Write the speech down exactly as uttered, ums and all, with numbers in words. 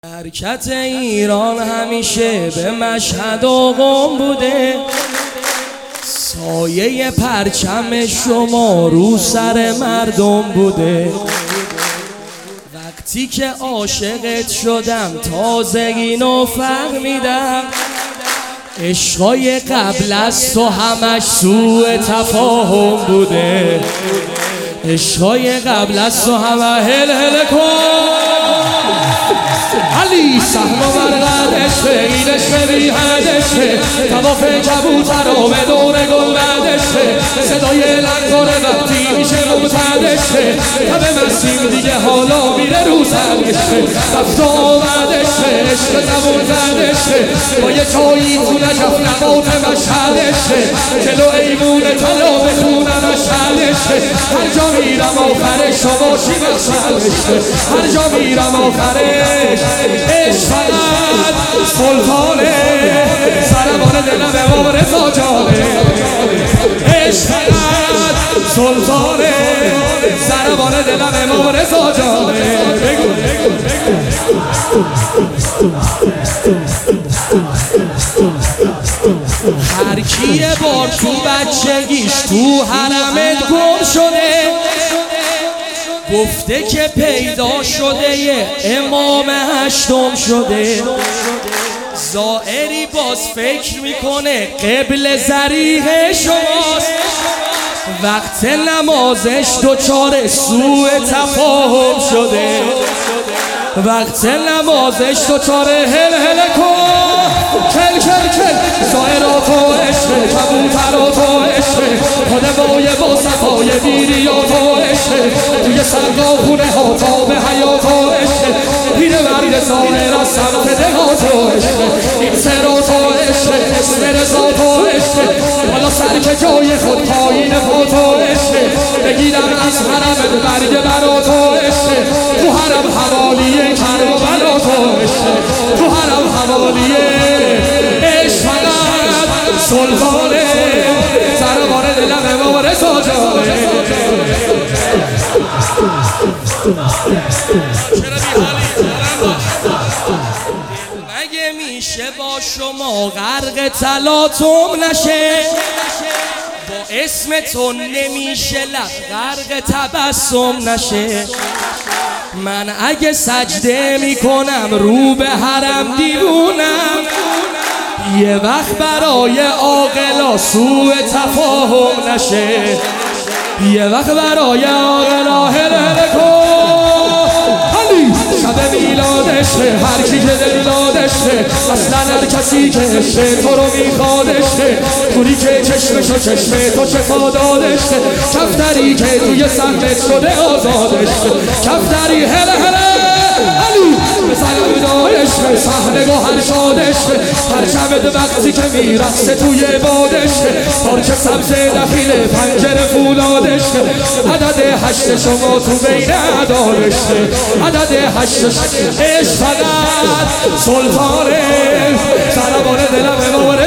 حرکت ایران همیشه به مشهد و قم بوده، سایه پرچم شما رو سر مردم بوده. وقتی که عاشقت شدم تازه اینو فهمیدم، عشقای قبل از تو همش سوء تفاهم بوده. عشقای قبل از تو همه هل هل کن علی سهم و برقدش به اینش به بیهدش به تواف کبوتر و به دور گلبدش به صدای لنگار وقتی میشه روزدش به تب مسیم دیگه حالا میره روزدش به رفت و آمدش به عشق زبون زدش به با یه چایی تو نجف نبات مشهدش به جلو ایمون طلا بخونه مشهدش به هر جا میرم آخرش شما شی مشهدش به هر جا میرم آخرش عشق فقط سلطانه سربان دلم امام رضا جانه. عشق فقط سلطانه سربان دلم امام رضا جانه. بگو هر کیه بار تو بچگیش تو حرمت گم شده، گفته که پیدا شده یه امام هشتم شده. زائری باز فکر میکنه قبل ذریح شماست، وقت نمازش دوچار سوء تفاهم شده. وقت نمازش دوچار هل هل کن کل کل کل زائرات و عشق کبوترات و عشق خود بای با صفای بیریات و عشق توی سرگاه خونه ها تا به حیات و عشق پیر مرد زائر از سمت دهات و عشق این سرات و عشق اسم رزات و عشق حالا سر که جای خود پایین خود و عشق بگیرم از حرم برگ برات و عشق تو حرم حوالی کربلات و عشق تو حرم حوالی عشق فقط سلطانه سربان دلم امام رضا جانه. مگه میشه با شما غرق تلاطم نشه؟ با اسم تو نمیشه لب غرق تبسم نشه؟ من اگه سجده میکنم رو به حرم دیوونم، یه وقت برای عاقلا سوء تفاهم نشه. یه وقت برای عاقلا هل هل کن شب میلادش هر کی که دلدادش اصلا هر کسی که عشق تو رو میخوادش پوری که چشمش و چشم تو شفا دادش کفتری که توی سمت شده آزادش کفتری هل هل علی به سلام دارش به صحنه گوهر شادش پرچمت وقتی که میرسه توی بادش پارچ سبز دخیل پنجره فولادش عدد هشت شما تو بین عدارش عدد هشت عشق فقط سلطانه سربان دلم امام